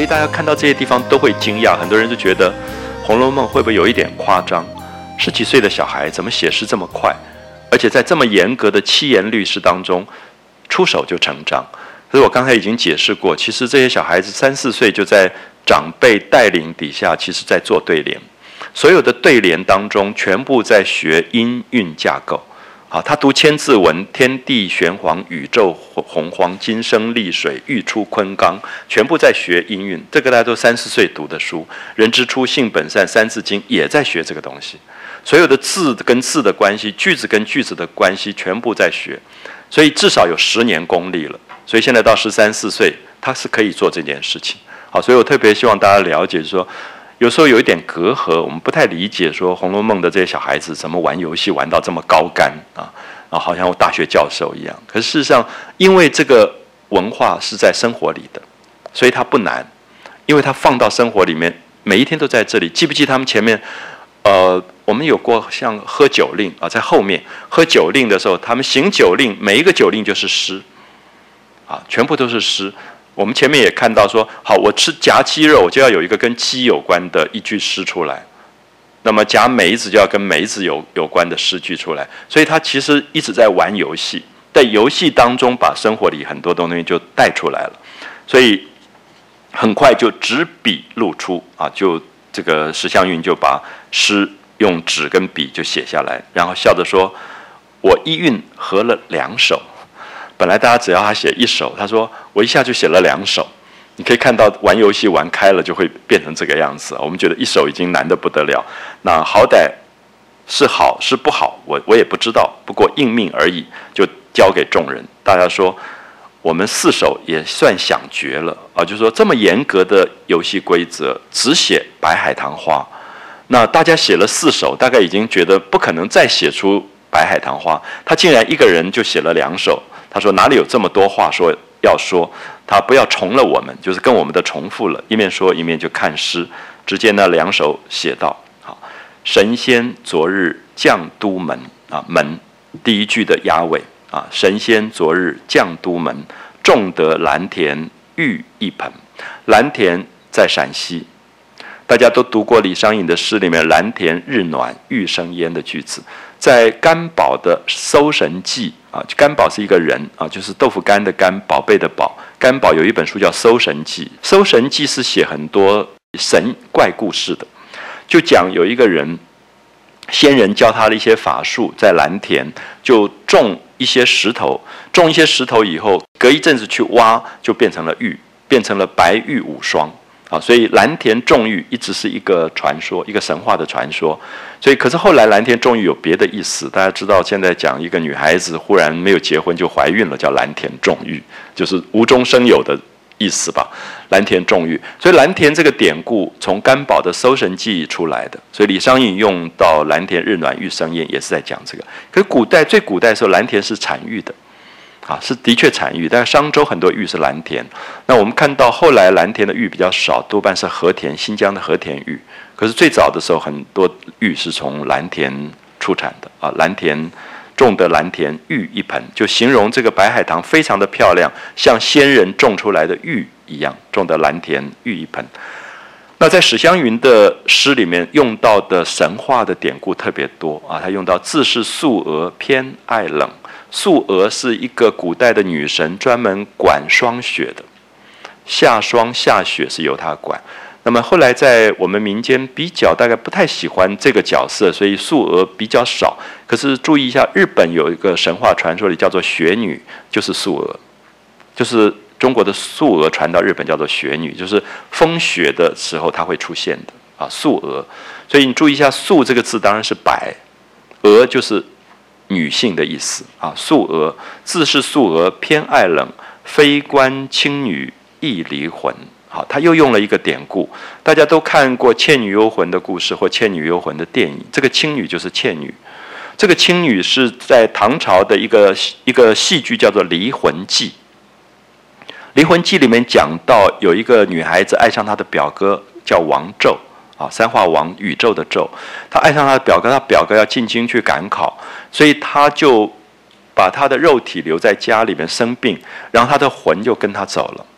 大家看到这些地方都会惊讶，很多人就觉得《红楼梦》会不会有一点夸张？10几岁的小孩怎么写诗这么快，而且在这么严格的七言律诗当中出手就成章？可是我刚才已经解释过，其实这些小孩子3、4岁就在长辈带领底下，其实在做对联。所有的对联当中，全部在学音韵架构。啊，他读千字文，天地玄黄，宇宙洪荒，金生丽水，玉出昆冈，全部在学音韵。这个大家都3、4岁读的书，人之初，性本善，《三字经》也在学这个东西。所有的字跟字的关系，句子跟句子的关系，全部在学。所以至少有10年功力了。所以现在到13、14岁，他是可以做这件事情。好，所以我特别希望大家了解，说有时候有一点隔阂，我们不太理解说《红楼梦》的这些小孩子怎么玩游戏玩到这么高竿啊，好像我大学教授一样。可是事实上，因为这个文化是在生活里的，所以它不难，因为它放到生活里面，每一天都在这里。记不记他们前面，我们有过像喝酒令啊，在后面喝酒令的时候，他们行酒令，每一个酒令就是诗，啊，全部都是诗。我们前面也看到说，好，我吃夹鸡肉，我就要有一个跟鸡有关的一句诗出来。那么夹梅子就要跟梅子有关的诗句出来。所以他其实一直在玩游戏，在游戏当中把生活里很多东西就带出来了。所以很快就执笔露出啊，就这个史湘云就把诗用纸跟笔就写下来，然后笑着说：“我一韵合了2首。”本来大家只要他写1首，他说我一下就写了2首。你可以看到玩游戏玩开了就会变成这个样子。我们觉得1首已经难得不得了，那好歹是好是不好，我也不知道，不过应命而已，就交给众人。大家说我们4首也算想绝了啊，就是说这么严格的游戏规则，只写白海棠花，那大家写了4首，大概已经觉得不可能再写出白海棠花，他竟然一个人就写了2首。他说哪里有这么多话说要说，他不要重了我们，就是跟我们的重复了，一面说一面就看诗。只见那2首写道：好，神仙昨日降都门啊，门第一句的押尾啊，神仙昨日降都门，种得蓝田玉一盆。蓝田在陕西，大家都读过李商隐的诗里面蓝田日暖玉生烟的句子。在干宝的《搜神记》啊，干宝是一个人啊，就是豆腐干的干，宝贝的宝。干宝有一本书叫《搜神记》，《搜神记》是写很多神怪故事的，就讲有一个人，仙人教他的一些法术，在蓝田就种一些石头，种一些石头以后，隔一阵子去挖，就变成了玉，变成了白玉无双。啊，所以蓝田种玉一直是一个传说，一个神话的传说。所以，可是后来蓝田种玉有别的意思。大家知道，现在讲一个女孩子忽然没有结婚就怀孕了，叫蓝田种玉，就是无中生有的意思吧。蓝田种玉，所以蓝田这个典故从干宝的《搜神记》出来的。所以李商隐用到蓝田日暖玉生烟，也是在讲这个。可是最古代的时候，蓝田是产玉的。啊，是的确产玉，但是商周很多玉是蓝田。那我们看到后来蓝田的玉比较少，多半是和田，新疆的和田玉。可是最早的时候，很多玉是从蓝田出产的啊，蓝田种的蓝田玉一盆，就形容这个白海棠非常的漂亮，像仙人种出来的玉一样，种的蓝田玉一盆。那在史湘云的诗里面用到的神话的典故特别多啊，他用到自是素娥偏爱冷。素娥是一个古代的女神，专门管霜雪的，下霜下雪是由她管。那么后来在我们民间比较大概不太喜欢这个角色，所以素娥比较少。可是注意一下，日本有一个神话传说里叫做雪女，就是素娥，就是中国的素娥传到日本叫做雪女，就是风雪的时候它会出现的啊，素娥。所以你注意一下，素这个字当然是白，娥就是女性的意思啊。素娥自是素娥偏爱冷，非关卿女亦离魂。好，他又用了一个典故，大家都看过《倩女幽魂》的故事或《倩女幽魂》的电影，这个卿女就是倩女。这个卿女是在唐朝的一个戏剧叫做《离魂记》。《离魂记》里面讲到有一个女孩子爱上她的表哥叫王胄啊，三画王宇宙的宙，她爱上她的表哥，她表哥要进京去赶考，所以她就把她的肉体留在家里面生病，然后她的魂就跟她走了。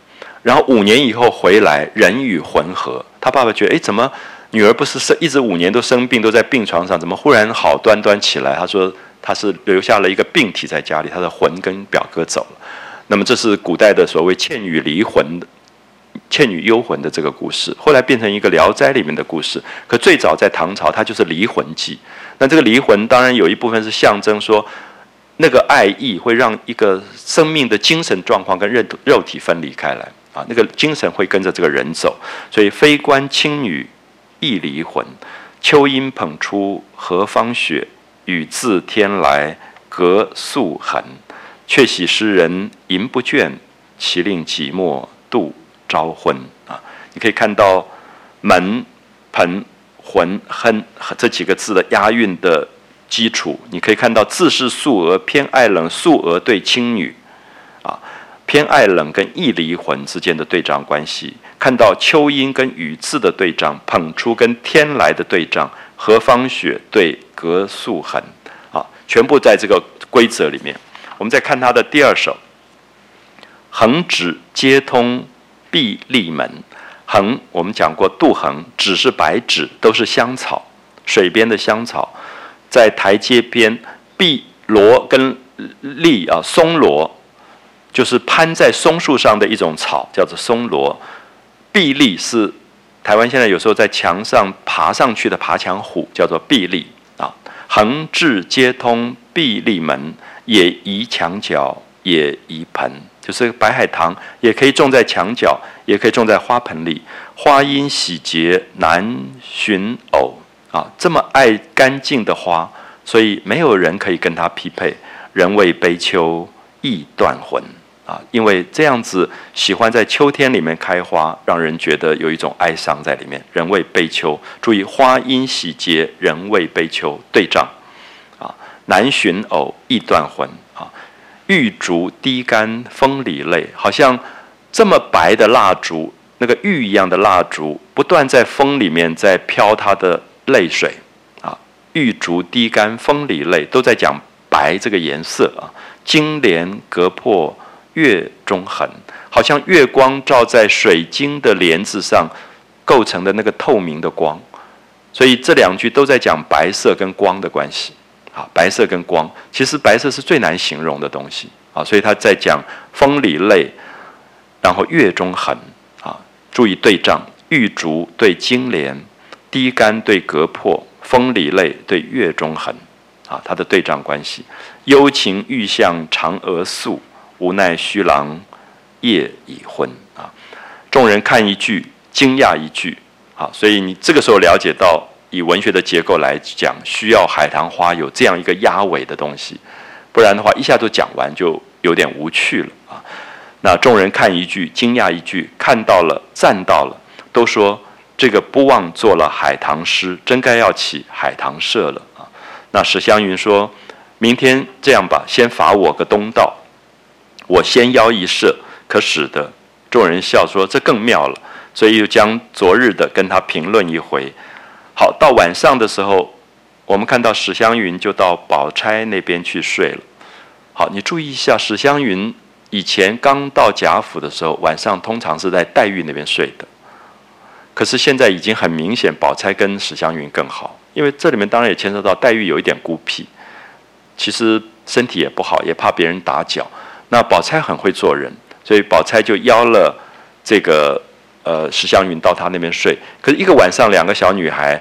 然后5年以后回来，人与魂合。他爸爸觉得，怎么女儿不是一直5年都生病，都在病床上，怎么忽然好端端起来？他说他是留下了一个病体在家里，他的魂跟表哥走了。那么这是古代的所谓倩女离魂的。倩女幽魂的这个故事，后来变成一个《聊斋》里面的故事。可最早在唐朝，它就是离魂记。那这个离魂当然有一部分是象征说，那个爱意会让一个生命的精神状况跟肉体分离开来啊，那个精神会跟着这个人走。所以非关青女亦离魂，秋阴捧出何方雪，雨自天来隔素痕。却喜诗人吟不倦，其令寂寞度朝昏啊。你可以看到门、盆、魂、哼这几个字的押韵的基础，你可以看到自是素娥偏爱冷，素娥对青女啊，偏爱冷跟亦离魂之间的对仗关系，看到秋阴跟雨字的对仗，捧出跟天来的对仗，何方雪对隔素痕啊，全部在这个规则里面。我们再看他的第2首，横指接通碧丽门。横我们讲过，杜衡，指是白纸，都是香草，水边的香草，在台阶边。碧萝跟丽啊，松萝就是攀在松树上的一种草，叫做松萝。碧丽是台湾现在有时候在墙上爬上去的爬墙虎，叫做碧丽啊。横至接通碧丽门，也宜墙角，也宜盆，就是白海棠也可以种在墙角，也可以种在花盆里。花因喜洁，难寻偶啊，这么爱干净的花，所以没有人可以跟它匹配。人为悲秋，意断魂啊，因为这样子喜欢在秋天里面开花，让人觉得有一种哀伤在里面。人为悲秋，注意花因喜洁，人为悲秋对仗啊，难寻偶，意断魂啊。玉竹滴干风里泪，好像这么白的蜡烛，那个玉一样的蜡烛，不断在风里面在飘它的泪水啊。玉竹滴干风里泪，都在讲白这个颜色啊。金莲隔破月中痕，好像月光照在水晶的帘子上构成的那个透明的光。所以这2句都在讲白色跟光的关系。啊，白色跟光，其实白色是最难形容的东西啊，所以他在讲风里泪，然后月中痕啊，注意对仗，玉竹对金莲，滴干对隔破，风里泪对月中痕啊，它的对仗关系。幽情欲向嫦娥诉，无奈虚郎夜已昏啊。众人看一句，惊讶一句啊，所以你这个时候了解到。以文学的结构来讲，需要海棠花有这样一个压尾的东西，不然的话一下都讲完就有点无趣了啊。那众人看一句，惊讶一句，看到了，赞到了，都说这个不忘做了海棠诗，真该要起海棠社了啊。那史湘云说，明天这样吧，先罚我个东道，我先邀一社，可使得。众人笑说这更妙了，所以又将昨日的跟他评论一回。好，到晚上的时候，我们看到史湘云就到宝钗那边去睡了。好，你注意一下，史湘云以前刚到贾府的时候，晚上通常是在黛玉那边睡的。可是现在已经很明显，宝钗跟史湘云更好，因为这里面当然也牵涉到黛玉有一点孤僻，其实身体也不好，也怕别人打搅。那宝钗很会做人，所以宝钗就邀了这个史湘云到她那边睡。可是一个晚上，2个小女孩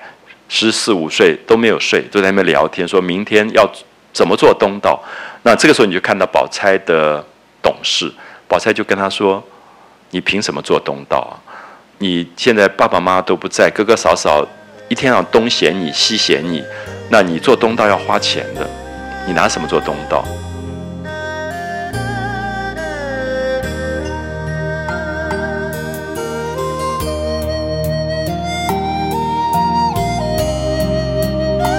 14、15岁都没有睡，都在那边聊天，说明天要怎么做东道。那这个时候你就看到宝钗的懂事，宝钗就跟她说：“你凭什么做东道啊？你现在爸爸妈妈都不在，哥哥嫂嫂一天到东嫌你西嫌你，那你做东道要花钱的，你拿什么做东道？”